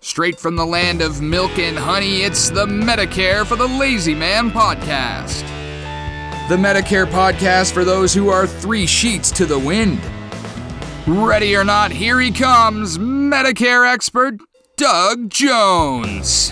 Straight from the land of milk and honey, it's the Medicare for the Lazy Man podcast. The Medicare podcast for those who are 3 sheets to the wind. Ready or not, here he comes, Medicare expert Doug Jones.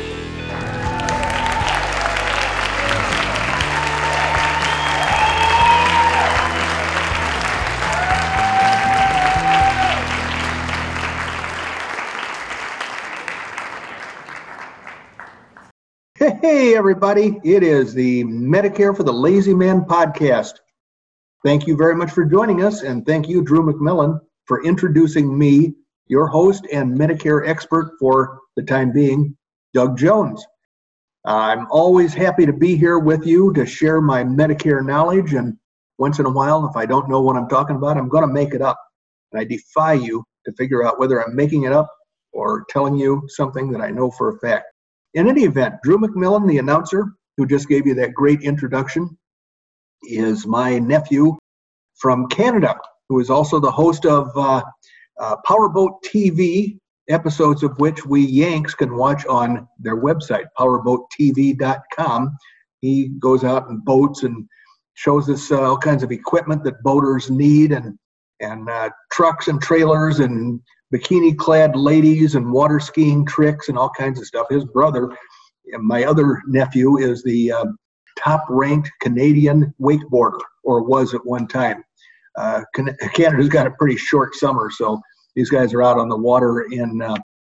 Hey, everybody. It is the Medicare for the Lazy Man podcast. Thank you very much for joining us, and thank you, Drew McMillan, for introducing me, your host and Medicare expert for the time being, Doug Jones. I'm always happy to be here with you to share my Medicare knowledge, and once in a while, if I don't know what I'm talking about, I'm going to make it up. And I defy you to figure out whether I'm making it up or telling you something that I know for a fact. In any event, Drew McMillan, the announcer, who just gave you that great introduction, is my nephew from Canada, who is also the host of Powerboat TV, episodes of which we Yanks can watch on their website, powerboattv.com. He goes out and boats and shows us all kinds of equipment that boaters need, and trucks and trailers and bikini-clad ladies and water skiing tricks and all kinds of stuff. His brother, my other nephew, is the top-ranked Canadian wakeboarder, or was at one time. Canada's got a pretty short summer, so these guys are out on the water in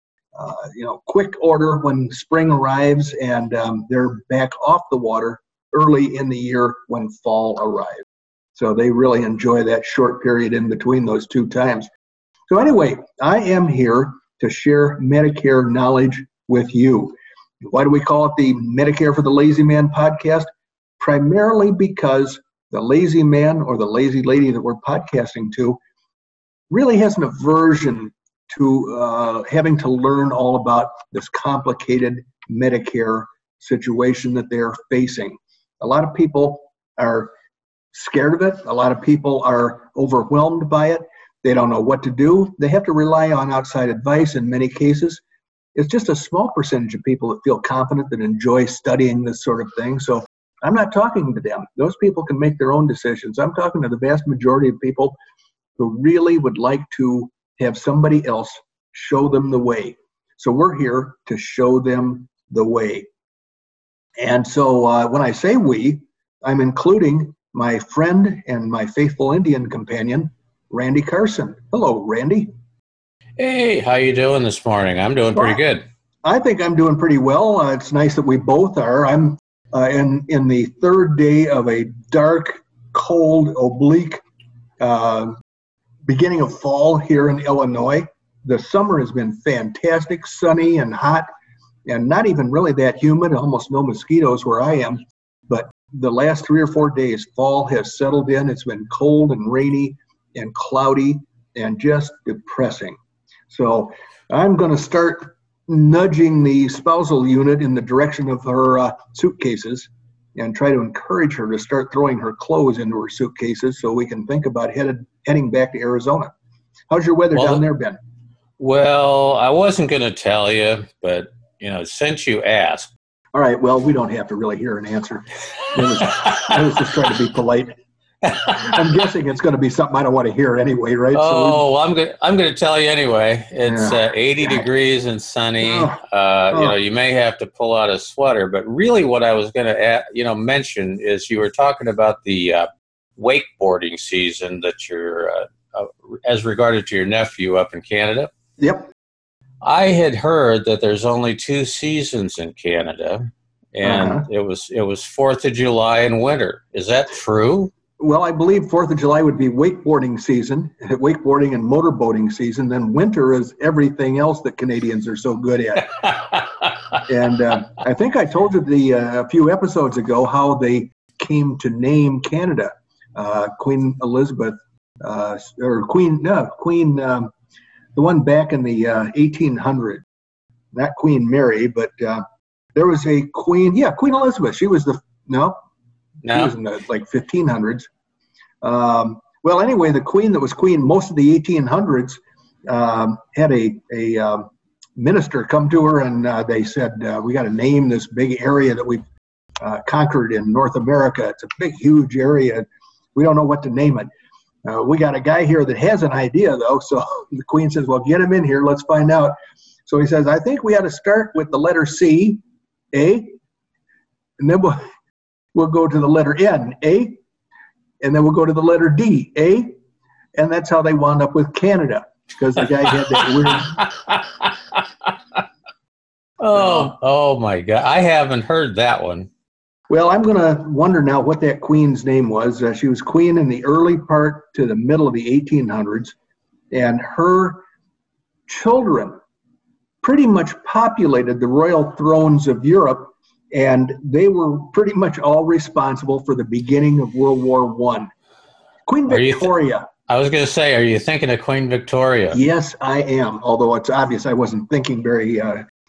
quick order when spring arrives, and they're back off the water early in the year when fall arrives. So they really enjoy that short period in between those two times. So anyway, I am here to share Medicare knowledge with you. Why do we call it the Medicare for the Lazy Man podcast? Primarily because the lazy man or the lazy lady that we're podcasting to really has an aversion to having to learn all about this complicated Medicare situation that they're facing. A lot of people are scared of it. A lot of people are overwhelmed by it. They don't know what to do. They have to rely on outside advice in many cases. It's just a small percentage of people that feel confident, that enjoy studying this sort of thing. So I'm not talking to them. Those people can make their own decisions. I'm talking to the vast majority of people who really would like to have somebody else show them the way. So we're here to show them the way. And so when I say we, I'm including my friend and my faithful Indian companion, Randy Carson. Hello, Randy. Hey, how you doing this morning? I'm doing pretty good. I think I'm doing pretty well. It's nice that we both are. I'm in the third day of a dark, cold, oblique beginning of fall here in Illinois. The summer has been fantastic, sunny and hot, and not even really that humid, almost no mosquitoes where I am. But the last 3 or 4 days, fall has settled in. It's been cold and rainy and cloudy and just depressing. So I'm going to start nudging the spousal unit in the direction of her suitcases and try to encourage her to start throwing her clothes into her suitcases so we can think about heading back to Arizona. How's your weather down there, Ben? Well, I wasn't going to tell you, but, since you asked. All right, well, we don't have to really hear an answer. I was just trying to be polite. I'm guessing it's going to be something I don't want to hear anyway, right? Oh, I'm going to tell you anyway. It's 80 degrees and sunny. You may have to pull out a sweater, but really what I was going to mention is you were talking about the wakeboarding season that you're as regarded to your nephew up in Canada. Yep. I had heard that there's only 2 seasons in Canada, and it was 4th of July and winter. Is that true? Well, I believe 4th of July would be wakeboarding season, wakeboarding and motorboating season. Then winter is everything else that Canadians are so good at. And I think I told you a few episodes ago how they came to name Canada. Queen Elizabeth, the one back in the 1800s. Not Queen Mary, but there was a Queen. Yeah, Queen Elizabeth. She was she was in the 1500s. Well, anyway, the queen that was queen most of the 1800s had a minister come to her and they said, we got to name this big area that we've conquered in North America. It's a big, huge area. We don't know what to name it. We got a guy here that has an idea, though. So the queen says, well, get him in here. Let's find out. So he says, I think we ought to start with the letter C, A, and then we'll go to the letter N, A, and then we'll go to the letter D, A, and that's how they wound up with Canada, because the guy had that weird... Oh my God. I haven't heard that one. Well, I'm going to wonder now what that queen's name was. She was queen in the early part to the middle of the 1800s, and her children pretty much populated the royal thrones of Europe, and they were pretty much all responsible for the beginning of World War I. Queen Victoria. I was going to say, are you thinking of Queen Victoria? Yes, I am, although it's obvious I wasn't thinking very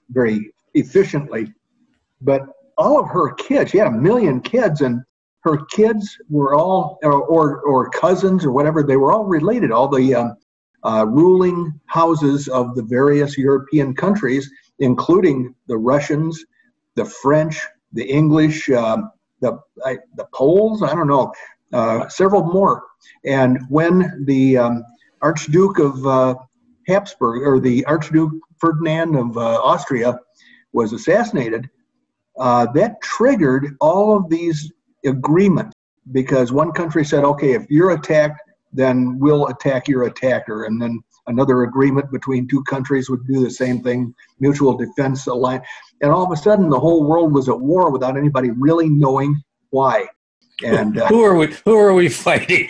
efficiently. But all of her kids, she had 1 million kids, and her kids were all, or cousins or whatever, they were all related, all the ruling houses of the various European countries, including the Russians, the French, the English, the Poles, I don't know, several more. And when the Archduke of Habsburg, or the Archduke Ferdinand of Austria was assassinated, that triggered all of these agreements, because one country said, okay, if you're attacked, then we'll attack your attacker. And then another agreement between two countries would do the same thing, mutual defense alliance. And all of a sudden, the whole world was at war without anybody really knowing why. And who are we fighting?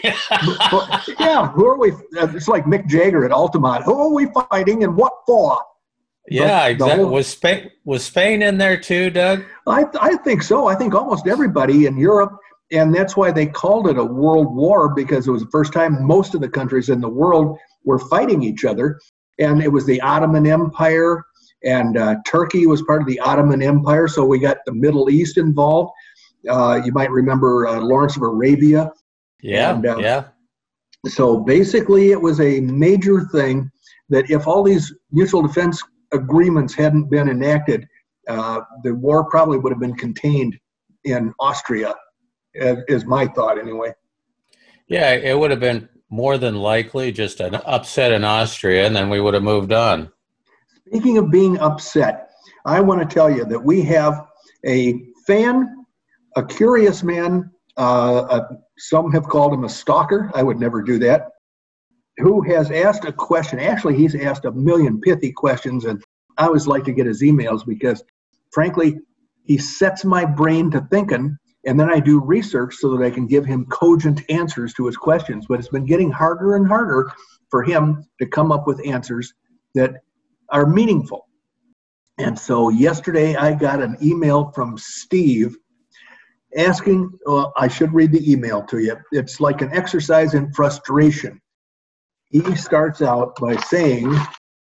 Yeah, who are we? It's like Mick Jagger at Altamont. Who are we fighting and what for? Yeah, exactly. Was Spain in there too, Doug? I think so. I think almost everybody in Europe, and that's why they called it a world war, because it was the first time most of the countries in the world were fighting each other. And it was the Ottoman Empire, and Turkey was part of the Ottoman Empire, so we got the Middle East involved. You might remember Lawrence of Arabia. Yeah, and, yeah. So basically it was a major thing that if all these mutual defense agreements hadn't been enacted, the war probably would have been contained in Austria, is my thought anyway. Yeah, it would have been more than likely just an upset in Austria, and then we would have moved on. Speaking of being upset, I want to tell you that we have a fan, a curious man, some have called him a stalker. I would never do that. Who has asked a question. Actually, he's asked 1 million pithy questions, and I always like to get his emails because, frankly, he sets my brain to thinking, and then I do research so that I can give him cogent answers to his questions. But it's been getting harder and harder for him to come up with answers that are meaningful. And so yesterday I got an email from Steve asking, I should read the email to you. It's like an exercise in frustration. He starts out by saying,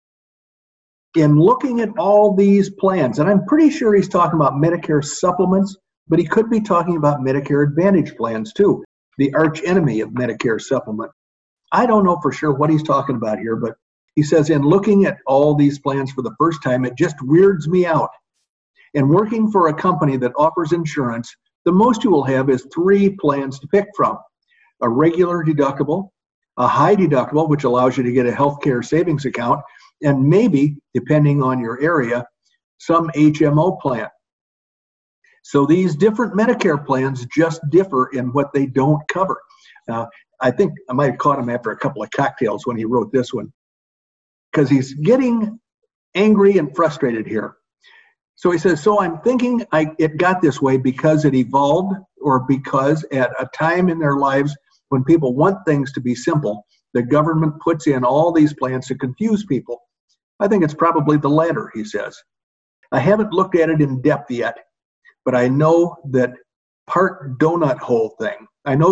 in looking at all these plans, and I'm pretty sure he's talking about Medicare supplements, but he could be talking about Medicare Advantage plans too, the arch enemy of Medicare supplement. I don't know for sure what he's talking about here, but he says, in looking at all these plans for the first time, it just weirds me out. In working for a company that offers insurance, the most you will have is 3 plans to pick from: a regular deductible, a high deductible, which allows you to get a healthcare savings account, and maybe, depending on your area, some HMO plan. So these different Medicare plans just differ in what they don't cover. I think I might have caught him after a couple of cocktails when he wrote this one, because he's getting angry and frustrated here. So he says, so I'm thinking it got this way because it evolved, or because at a time in their lives when people want things to be simple, the government puts in all these plans to confuse people. I think it's probably the latter, he says. I haven't looked at it in depth yet, but I know that part donut hole thing.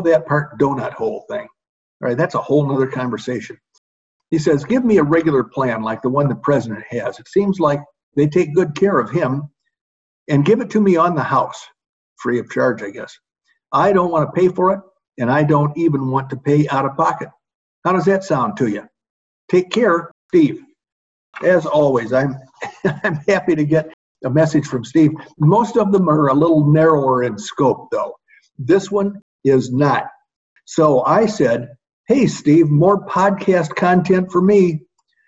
All right, that's a whole nother conversation. He says, give me a regular plan like the one the president has. It seems like they take good care of him, and give it to me on the house, free of charge, I guess. I don't want to pay for it, and I don't even want to pay out of pocket. How does that sound to you? Take care, Steve. as always, I'm happy to get a message from Steve. Most of them are a little narrower in scope, though. This one is not. So I said, hey, Steve, more podcast content for me.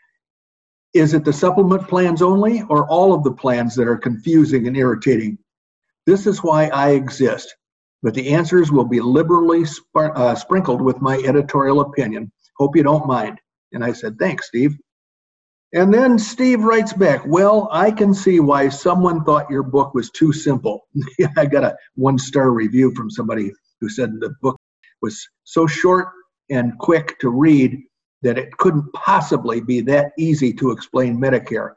Is it the supplement plans only or all of the plans that are confusing and irritating? This is why I exist, but the answers will be liberally sprinkled with my editorial opinion. Hope you don't mind. And I said, thanks, Steve. And then Steve writes back, well, I can see why someone thought your book was too simple. I got a 1-star review from somebody who said the book was so short and quick to read that it couldn't possibly be that easy to explain Medicare.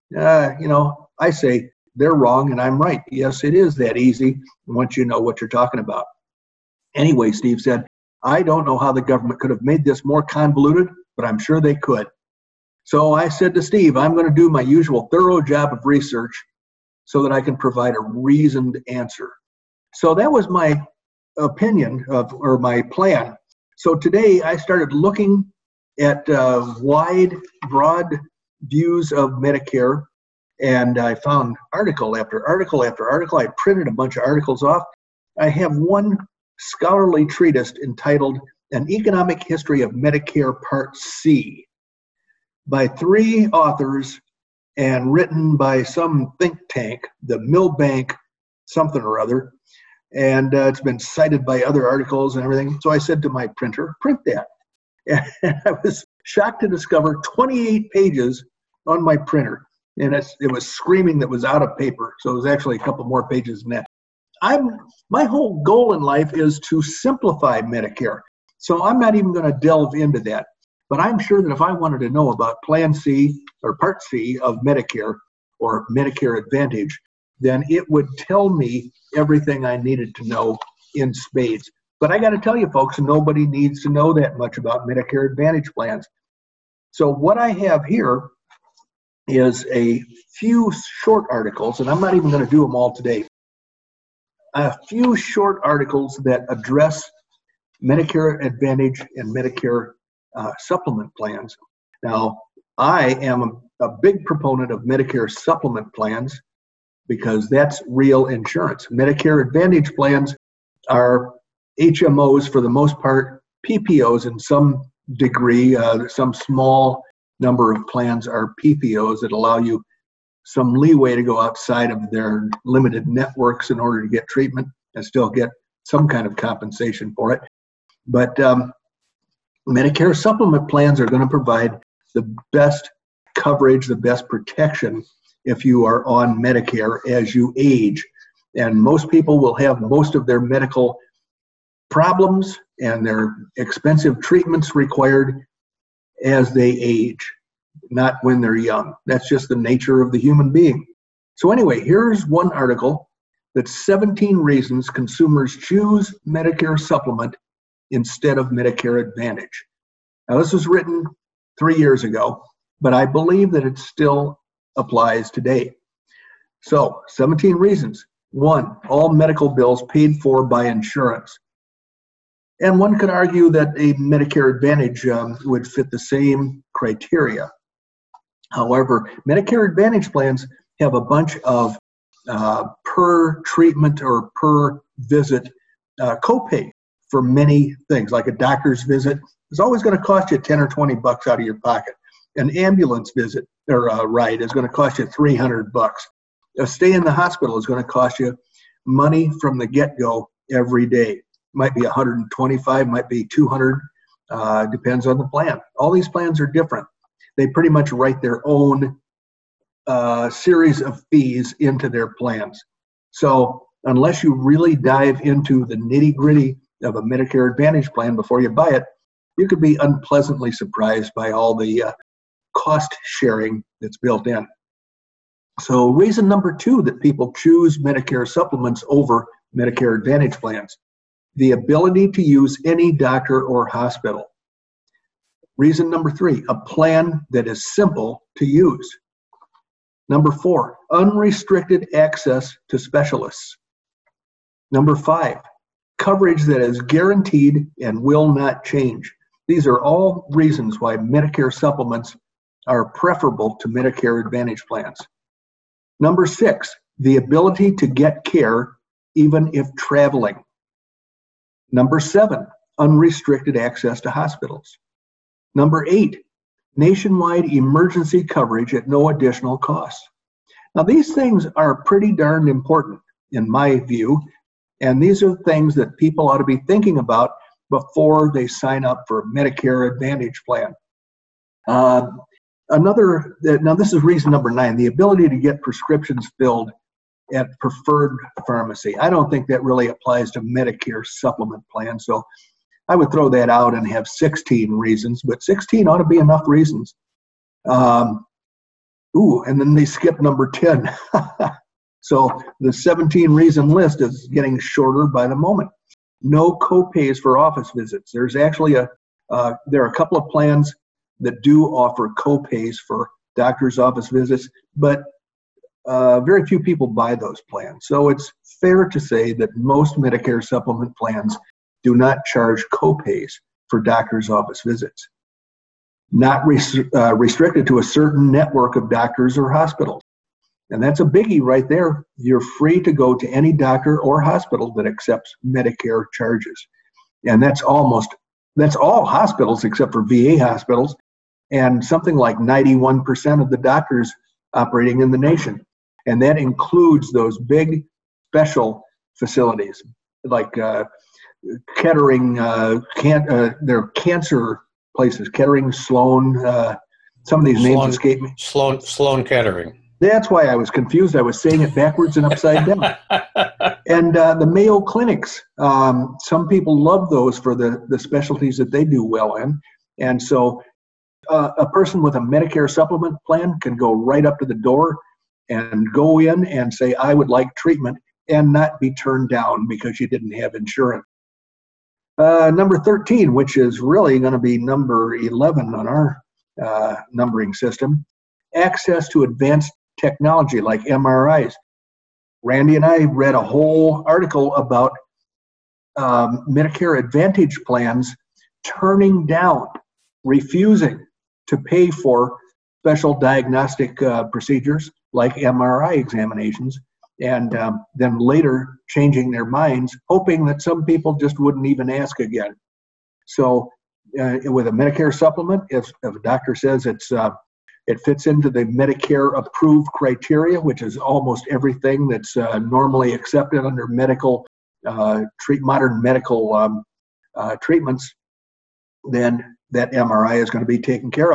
I say they're wrong and I'm right. Yes, it is that easy once you know what you're talking about. Anyway, Steve said, I don't know how the government could have made this more convoluted, but I'm sure they could. So I said to Steve, I'm going to do my usual thorough job of research so that I can provide a reasoned answer. So that was my opinion or my plan. So today I started looking at wide, broad views of Medicare, and I found article after article after article. I printed a bunch of articles off. I have one scholarly treatise entitled An Economic History of Medicare Part C by 3 authors and written by some think tank, the Milbank something or other. And it's been cited by other articles and everything. So I said to my printer, print that. And I was shocked to discover 28 pages on my printer. And it was screaming that was out of paper. So it was actually a couple more pages than that. My whole goal in life is to simplify Medicare. So I'm not even going to delve into that. But I'm sure that if I wanted to know about Plan C or Part C of Medicare or Medicare Advantage, then it would tell me everything I needed to know in spades. But I got to tell you, folks, nobody needs to know that much about Medicare Advantage plans. So what I have here is a few short articles, and I'm not even going to do them all today. A few short articles that address Medicare Advantage and Medicare supplement plans. Now, I am a big proponent of Medicare supplement plans because that's real insurance. Medicare Advantage plans are HMOs for the most part, PPOs in some degree. Some small number of plans are PPOs that allow you some leeway to go outside of their limited networks in order to get treatment and still get some kind of compensation for it. But Medicare supplement plans are going to provide the best coverage, the best protection if you are on Medicare as you age. And most people will have most of their medical problems and their expensive treatments required as they age, not when they're young. That's just the nature of the human being. So anyway, here's one article that's 17 reasons consumers choose Medicare supplement instead of Medicare Advantage. Now, this was written 3 years ago, but I believe that it still applies today. So, 17 reasons. 1, all medical bills paid for by insurance. And one could argue that a Medicare Advantage would fit the same criteria. However, Medicare Advantage plans have a bunch of per treatment or per visit copay for many things, like a doctor's visit is always going to cost you $10 or $20 out of your pocket. An ambulance visit or ride is going to cost you $300. A stay in the hospital is going to cost you money from the get-go every day. Might be $125, might be $200, depends on the plan. All these plans are different. They pretty much write their own series of fees into their plans. So unless you really dive into the nitty-gritty of a Medicare Advantage plan before you buy it, you could be unpleasantly surprised by all the cost sharing that's built in. So reason number 2 that people choose Medicare supplements over Medicare Advantage plans, the ability to use any doctor or hospital. Reason number 3, a plan that is simple to use. Number 4, unrestricted access to specialists. Number 5, coverage that is guaranteed and will not change. These are all reasons why Medicare supplements are preferable to Medicare Advantage plans. Number 6, the ability to get care even if traveling. Number 7, unrestricted access to hospitals. Number 8, nationwide emergency coverage at no additional cost. Now, these things are pretty darn important in my view, and these are things that people ought to be thinking about before they sign up for a Medicare Advantage plan. Now this is reason number 9, the ability to get prescriptions filled at preferred pharmacy. I don't think that really applies to Medicare supplement plan, so I would throw that out and have 16 reasons, but 16 ought to be enough reasons. And then they skip number 10. So the 17 reason list is getting shorter by the moment. No co-pays for office visits. There's actually there are a couple of plans that do offer co-pays for doctor's office visits, but very few people buy those plans. So it's fair to say that most Medicare supplement plans do not charge co-pays for doctor's office visits. Not restricted to a certain network of doctors or hospitals. And that's a biggie right there. You're free to go to any doctor or hospital that accepts Medicare charges. And that's all hospitals except for VA hospitals, and something like 91% of the doctors operating in the nation. And that includes those big special facilities like Kettering, they're cancer places, Kettering, Sloan, some of these names escape me. Sloan Kettering. That's why I was confused. I was saying it backwards and upside down. And the Mayo Clinics, some people love those for the specialties that they do well in. And so a person with a Medicare supplement plan can go right up to the door and go in and say, I would like treatment, and not be turned down because you didn't have insurance. Number 13, which is really going to be number 11 on our numbering system, access to advanced technology like MRIs. Randy and I read a whole article about Medicare Advantage plans turning down, refusing to pay for special diagnostic procedures like MRI examinations, and then later changing their minds, hoping that some people just wouldn't even ask again. So with a Medicare supplement, if a doctor says it fits into the Medicare approved criteria, which is almost everything that's normally accepted under modern medical treatments, then that MRI is going to be taken care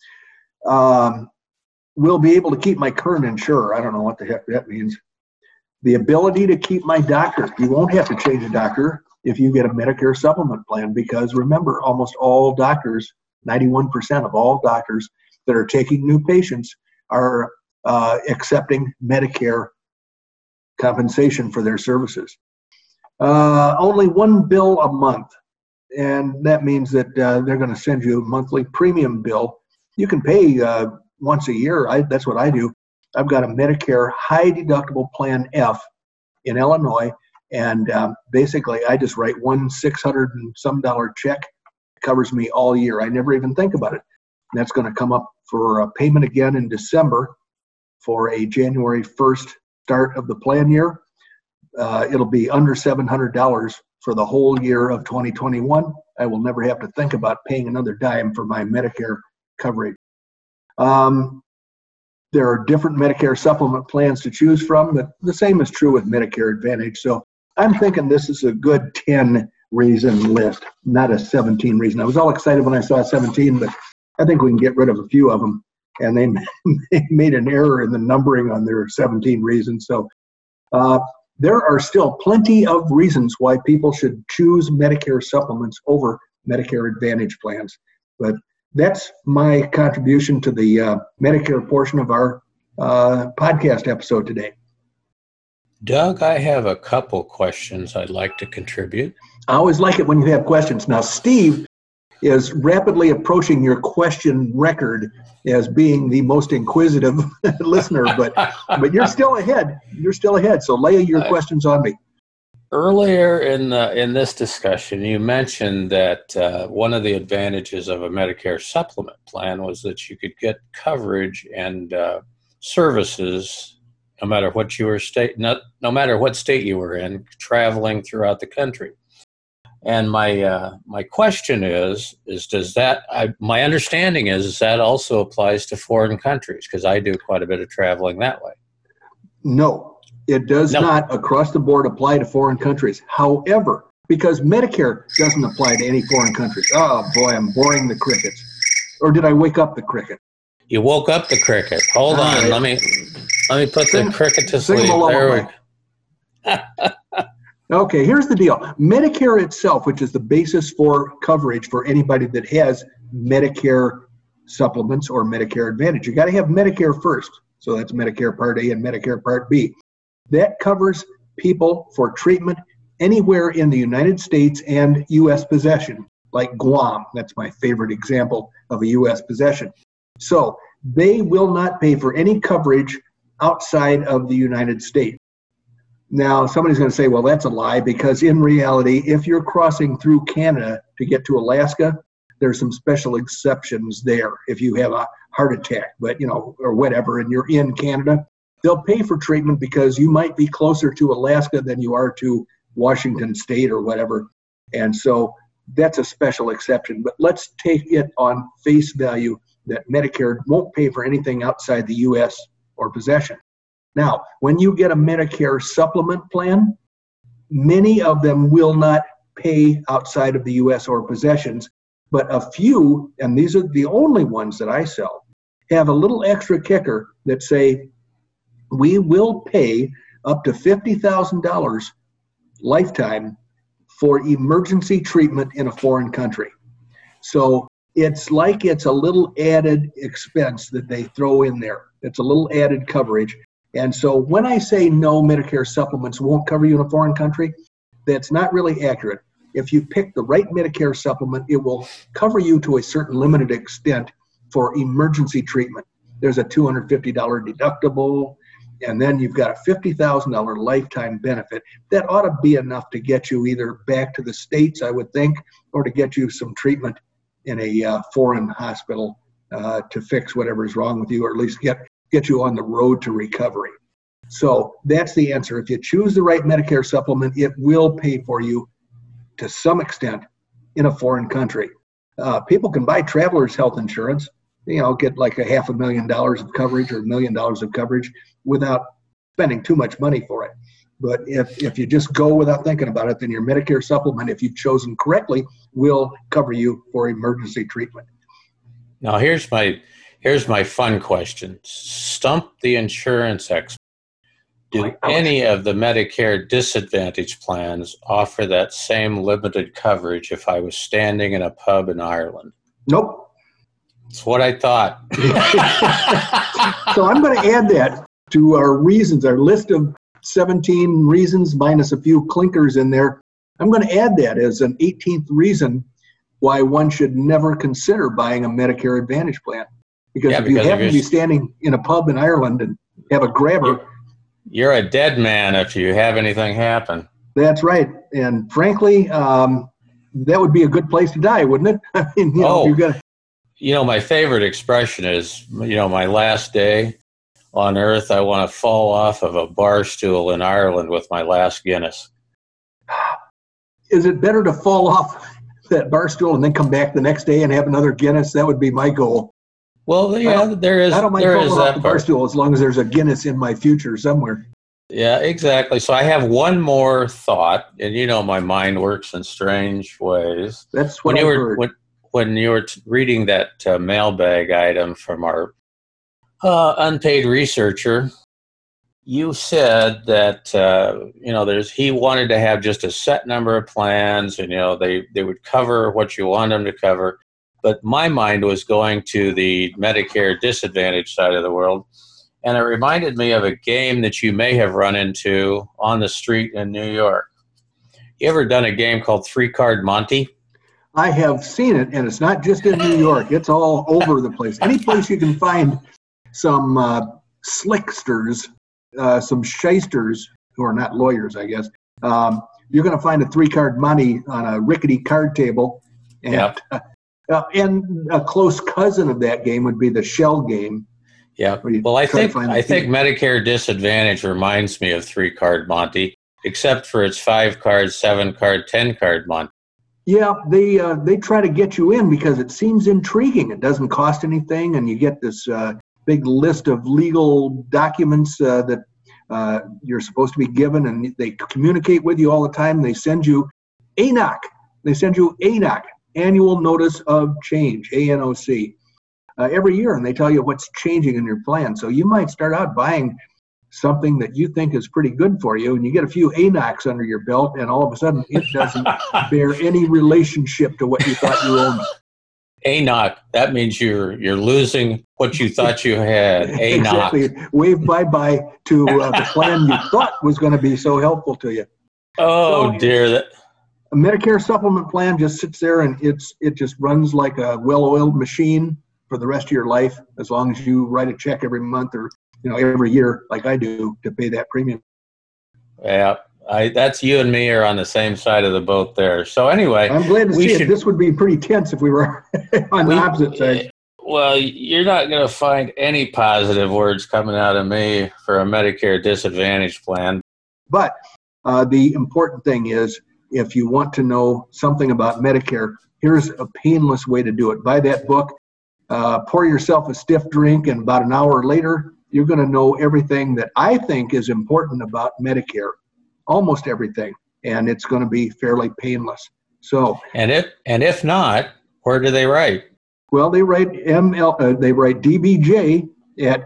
of. Will be able to keep my current insurer. I don't know what the heck that means. The ability to keep my doctor. You won't have to change a doctor if you get a Medicare supplement plan, because remember, almost all doctors, 91% of all doctors that are taking new patients are accepting Medicare compensation for their services. Only one bill a month, and that means that they're going to send you a monthly premium bill. You can pay once a year. That's what I do. I've got a Medicare high deductible plan F in Illinois, and basically I just write one $600 and some check. It covers me all year. I never even think about it. And that's going to come up for a payment again in December for a January 1st start of the plan year. It'll be under $700 for the whole year of 2021. I will never have to think about paying another dime for my Medicare coverage. There are different Medicare supplement plans to choose from, but the same is true with Medicare Advantage. So I'm thinking this is a good 10 reason list, not a 17 reason. I was all excited when I saw 17, but I think we can get rid of a few of them. And they made an error in the numbering on their 17 reasons. So there are still plenty of reasons why people should choose Medicare supplements over Medicare Advantage plans. But that's my contribution to the Medicare portion of our podcast episode today. Doug, I have a couple questions I'd like to contribute. I always like it when you have questions. Now, Steve is rapidly approaching your question record as being the most inquisitive listener, but you're still ahead. You're still ahead. So lay your questions on me. Earlier in this discussion, you mentioned that one of the advantages of a Medicare supplement plan was that you could get coverage and services no matter what no matter what state you were in, traveling throughout the country. And my question is does that? My understanding is that also applies to foreign countries, because I do quite a bit of traveling that way. No. It does not across the board apply to foreign countries. However, because Medicare doesn't apply to any foreign countries. Oh boy, I'm boring the crickets. Or did I wake up the cricket? You woke up the cricket. Hold on. Right. Let me put the cricket to sleep. There we go. Okay, here's the deal. Medicare itself, which is the basis for coverage for anybody that has Medicare supplements or Medicare Advantage. You got to have Medicare first. So that's Medicare Part A and Medicare Part B. That covers people for treatment anywhere in the United States and U.S. possession, like Guam. That's my favorite example of a U.S. possession. So they will not pay for any coverage outside of the United States. Now, somebody's going to say, well, that's a lie, because in reality, if you're crossing through Canada to get to Alaska, there's some special exceptions there. If you have a heart attack, or whatever, and you're in Canada, they'll pay for treatment because you might be closer to Alaska than you are to Washington State or whatever. And so that's a special exception. But let's take it on face value that Medicare won't pay for anything outside the U.S. or possession. Now, when you get a Medicare supplement plan, many of them will not pay outside of the U.S. or possessions, but a few, and these are the only ones that I sell, have a little extra kicker that say, we will pay up to $50,000 lifetime for emergency treatment in a foreign country. So it's like it's a little added expense that they throw in there. It's a little added coverage. And so when I say no, Medicare supplements won't cover you in a foreign country, that's not really accurate. If you pick the right Medicare supplement, it will cover you to a certain limited extent for emergency treatment. There's a $250 deductible, and then you've got a $50,000 lifetime benefit. That ought to be enough to get you either back to the States, I would think, or to get you some treatment in a foreign hospital to fix whatever's wrong with you, or at least get you on the road to recovery. So that's the answer. If you choose the right Medicare supplement, it will pay for you to some extent in a foreign country. People can buy traveler's health insurance, get like $500,000 of coverage or $1 million of coverage without spending too much money for it. But if you just go without thinking about it, then your Medicare supplement, if you've chosen correctly, will cover you for emergency treatment. Now, here's my fun question. Stump the insurance expert. Do any of the Medicare Disadvantage plans offer that same limited coverage if I was standing in a pub in Ireland? Nope. That's what I thought. So I'm going to add that to our reasons, our list of 17 reasons minus a few clinkers in there. I'm going to add that as an 18th reason why one should never consider buying a Medicare Advantage plan. Because if you happen to be standing in a pub in Ireland and have a grabber, you're a dead man if you have anything happen. That's right. And frankly, that would be a good place to die, wouldn't it? I mean, my favorite expression is, my last day on earth, I want to fall off of a bar stool in Ireland with my last Guinness. Is it better to fall off that bar stool and then come back the next day and have another Guinness? That would be my goal. Well, yeah, there is. I don't mind falling off the bar part. stool as long as there's a Guinness in my future somewhere. Yeah, exactly. So I have one more thought, and my mind works in strange ways. That's what I heard. When you were reading that mailbag item from our unpaid researcher, you said that he wanted to have just a set number of plans, and they would cover what you want them to cover. But my mind was going to the Medicare Disadvantage side of the world, and it reminded me of a game that you may have run into on the street in New York. You ever done a game called 3-Card Monte? I have seen it, and it's not just in New York. It's all over the place. Any place you can find some slicksters, some shysters, who are not lawyers, I guess, you're going to find a 3-card Monte on a rickety card table. And, yep. And a close cousin of that game would be the shell game. Yeah. Well, I think Medicare Disadvantage reminds me of 3-card Monte, except for its 5-card, 7-card, 10-card Monte. Yeah, they try to get you in because it seems intriguing. It doesn't cost anything, and you get this big list of legal documents that you're supposed to be given, and they communicate with you all the time. They send you ANOC. They send you ANOC, Annual Notice of Change, ANOC, every year, and they tell you what's changing in your plan. So you might start out buying something that you think is pretty good for you, and you get a few ANOCs under your belt, and all of a sudden it doesn't bear any relationship to what you thought you owned. ANOC, that means you're losing what you thought you had. ANOC. Exactly. Wave bye-bye to the plan you thought was going to be so helpful to you. Oh, so, dear. A Medicare supplement plan just sits there, and it just runs like a well-oiled machine for the rest of your life, as long as you write a check every month or every year, like I do, to pay that premium. Yeah, that's you and me are on the same side of the boat there. So anyway, I'm glad to see it. This would be pretty tense if we were on the opposite side. Well, you're not going to find any positive words coming out of me for a Medicare Disadvantage plan. But the important thing is, if you want to know something about Medicare, here's a painless way to do it. Buy that book, pour yourself a stiff drink, and about an hour later, you're going to know everything that I think is important about Medicare, almost everything, and it's going to be fairly painless. So, and if not, where do they write? Well, they write DBJ at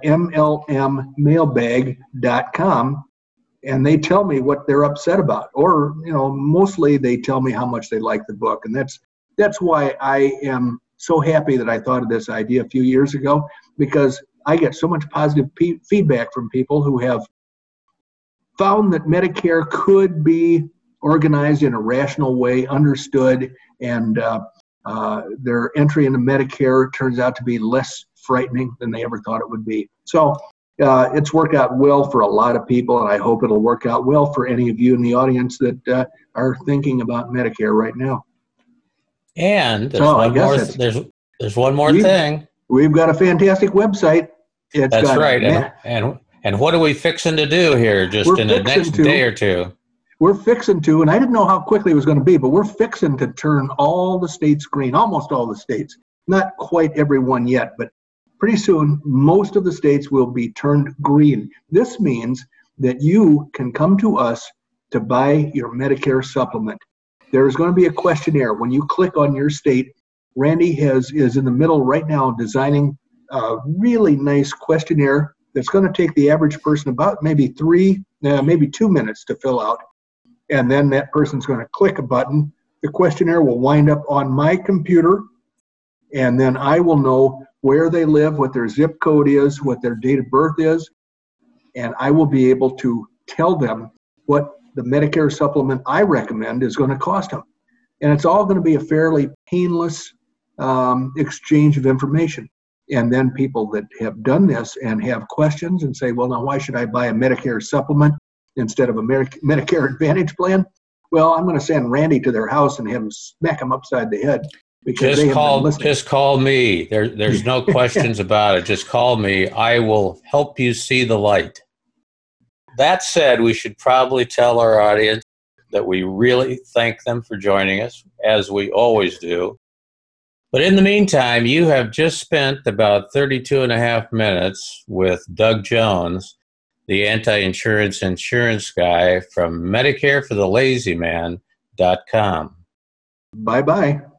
mlmmailbag.com, and they tell me what they're upset about, or mostly they tell me how much they like the book, and that's why I am so happy that I thought of this idea a few years ago, because I get so much positive feedback from people who have found that Medicare could be organized in a rational way, understood, and their entry into Medicare turns out to be less frightening than they ever thought it would be. So it's worked out well for a lot of people, and I hope it'll work out well for any of you in the audience that are thinking about Medicare right now. And there's one more thing. We've got a fantastic website. That's right. And what are we fixing to do here just in the next day or two? We're fixing to, and I didn't know how quickly it was going to be, but we're fixing to turn all the states green, almost all the states. Not quite every one yet, but pretty soon most of the states will be turned green. This means that you can come to us to buy your Medicare supplement. There's going to be a questionnaire. When you click on your state, Randy is in the middle right now designing a really nice questionnaire that's going to take the average person about maybe 2 minutes to fill out. And then that person's going to click a button. The questionnaire will wind up on my computer, and then I will know where they live, what their zip code is, what their date of birth is, and I will be able to tell them what the Medicare supplement I recommend is going to cost them. And it's all going to be a fairly painless exchange of information. And then people that have done this and have questions and say, well, now why should I buy a Medicare supplement instead of a Medicare Advantage plan? Well, I'm going to send Randy to their house and have him smack them upside the head. Because just call me. There's no questions about it. Just call me. I will help you see the light. That said, we should probably tell our audience that we really thank them for joining us, as we always do. But in the meantime, you have just spent about 32 and a half minutes with Doug Jones, the anti-insurance insurance guy from MedicareForTheLazyMan.com. Bye-bye.